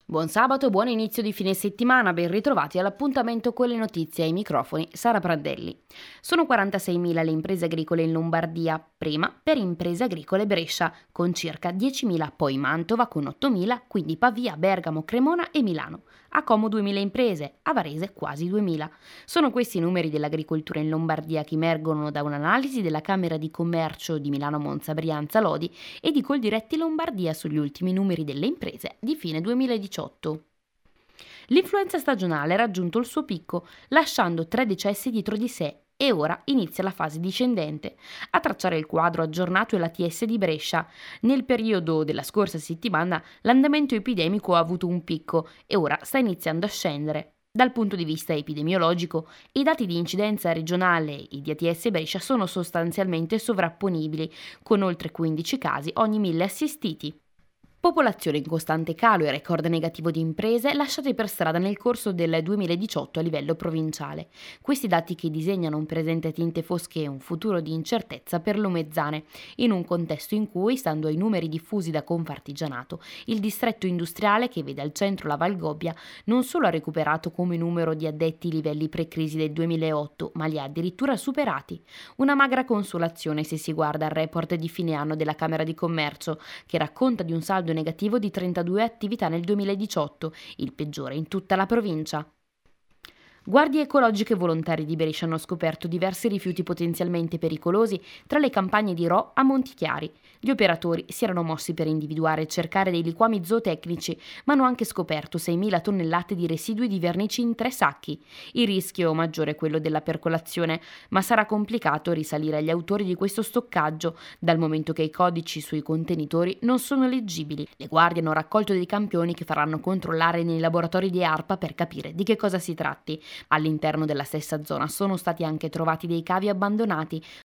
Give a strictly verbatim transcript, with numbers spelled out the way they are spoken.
Buon sabato e buon inizio di fine settimana, ben ritrovati all'appuntamento con le notizie. Ai microfoni Sara Praddelli. Sono quarantaseimila le imprese agricole in Lombardia, prima per Imprese Agricole Brescia, con circa diecimila, poi Mantova con ottomila, quindi Pavia, Bergamo, Cremona e Milano. A Como duemila imprese, a Varese quasi duemila. Sono questi i numeri dell'agricoltura in Lombardia che emergono da un'analisi della Camera di Commercio di Milano, Monza, Brianza, Lodi e di Coldiretti Lombardia sugli ultimi numeri delle imprese di fine duemiladiciotto. L'influenza stagionale ha raggiunto il suo picco, lasciando tre decessi dietro di sé e ora inizia la fase discendente. A tracciare il quadro aggiornato è l'A T S di Brescia. Nel periodo della scorsa settimana l'andamento epidemico ha avuto un picco e ora sta iniziando a scendere. Dal punto di vista epidemiologico, i dati di incidenza regionale e di A T S Brescia sono sostanzialmente sovrapponibili, con oltre quindici casi ogni mille assistiti. Popolazione in costante calo e record negativo di imprese lasciate per strada nel corso del duemiladiciotto a livello provinciale. Questi dati che disegnano un presente a tinte fosche e un futuro di incertezza per l'Omezzane, in un contesto in cui, stando ai numeri diffusi da Confartigianato, il distretto industriale che vede al centro la Valgobbia non solo ha recuperato come numero di addetti i livelli pre-crisi del duemilaotto, ma li ha addirittura superati. Una magra consolazione se si guarda al report di fine anno della Camera di Commercio, che racconta di un saldo negativo di trentadue attività nel duemiladiciotto, il peggiore in tutta la provincia. Guardie ecologiche volontari di Brescia hanno scoperto diversi rifiuti potenzialmente pericolosi tra le campagne di Ro a Montichiari. Gli operatori si erano mossi per individuare e cercare dei liquami zootecnici, ma hanno anche scoperto seimila tonnellate di residui di vernici in tre sacchi. Il rischio maggiore è quello della percolazione, ma sarà complicato risalire agli autori di questo stoccaggio, dal momento che i codici sui contenitori non sono leggibili. Le guardie hanno raccolto dei campioni che faranno controllare nei laboratori di ARPA per capire di che cosa si tratti. All'interno della stessa zona sono stati anche trovati dei cavi abbandonati,